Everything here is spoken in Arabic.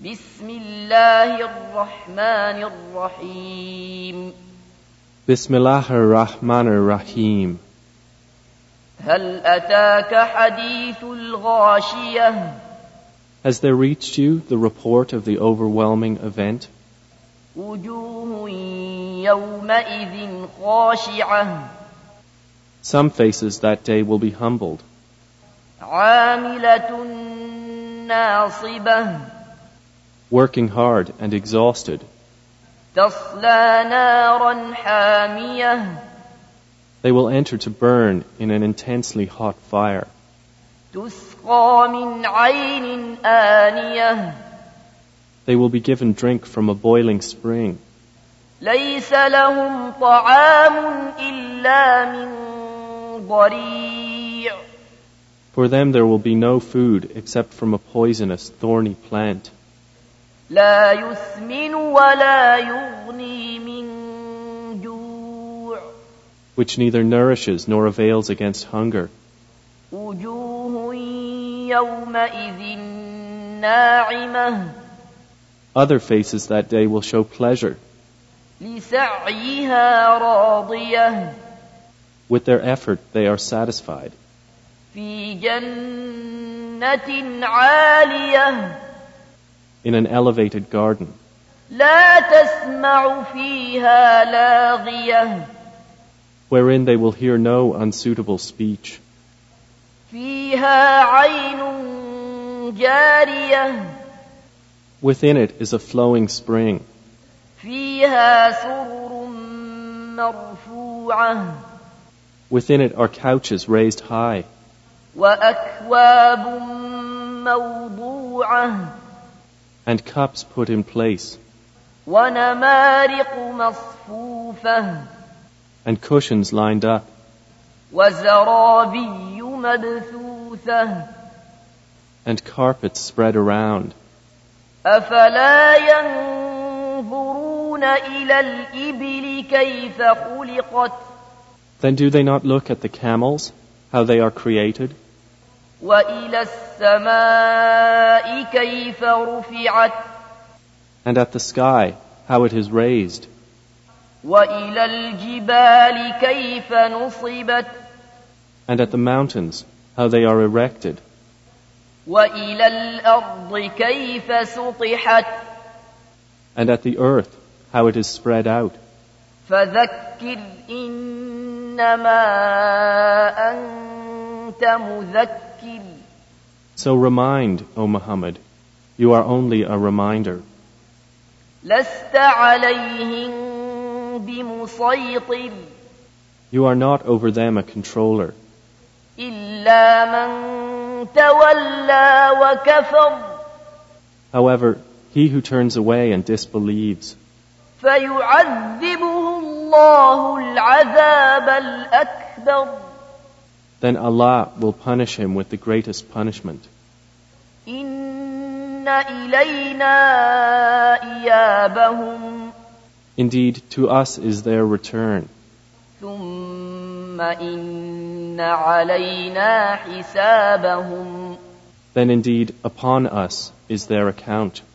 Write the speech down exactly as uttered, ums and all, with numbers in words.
بسم الله الرحمن الرحيم بسم الله الرحمن الرحيم هل أتاك حديث الغاشية Has there reached you the report of the overwhelming event? وجوه يومئذ خاشعة Some faces that day will be humbled. عاملة ناصبة Working hard and exhausted. تصلى نارا حامية They will enter to burn in an intensely hot fire. تسقى من عين آنية They will be given drink from a boiling spring. ليس لهم طعام إلا من ضريع For them there will be no food except from a poisonous, thorny plant, لا يسمن ولا يغني من جوع which neither nourishes nor avails against hunger. وجوه يومئذ ناعمة Other faces that day will show pleasure. لسعيها راضية With their effort they are satisfied. في جنة عالية In an elevated garden, لا تسمع فيها لاغية wherein they will hear no unsuitable speech. فيها عين جارية Within it is a flowing spring. فيها سرر مرفوعة Within it are couches raised high, وأكواب موضوعة and cups put in place, ونمارق مصفوفة and cushions lined up, وزرابي مبثوثة and carpets spread around. أفلا ينظرون إلى الإبل كيف خلقت Then do they not look at the camels, how they are created, وإلى السماء كيف رفعت and at the sky, how it is raised, وإلى الجبال كيف نصبت and at the mountains, how they are erected, وإلى الأرض كيف سطحت and at the earth, how it is spread out. فذكر إنما أنت مذكر So remind, O Muhammad, you are only a reminder. لست عليهم بمسيطر You are not over them a controller, إلا من تولى وكفر however, he who turns away and disbelieves, فيعذبه الله العذاب الأكبر then Allah will punish him with the greatest punishment. إن إلينا إيابهم Indeed, to us is their return, ثم إن علينا حسابهم then indeed upon us is their account.